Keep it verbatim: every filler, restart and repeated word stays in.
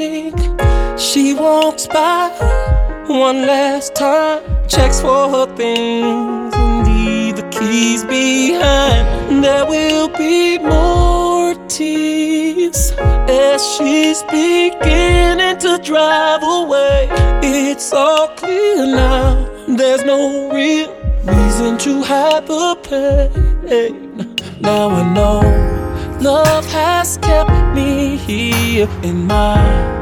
She walks by one last time, checks for her things and leave the keys behind. There will be more tears as she's beginning to drive away. It's all clear now, there's no real reason to hide the pain. Now I know love has kept me here in my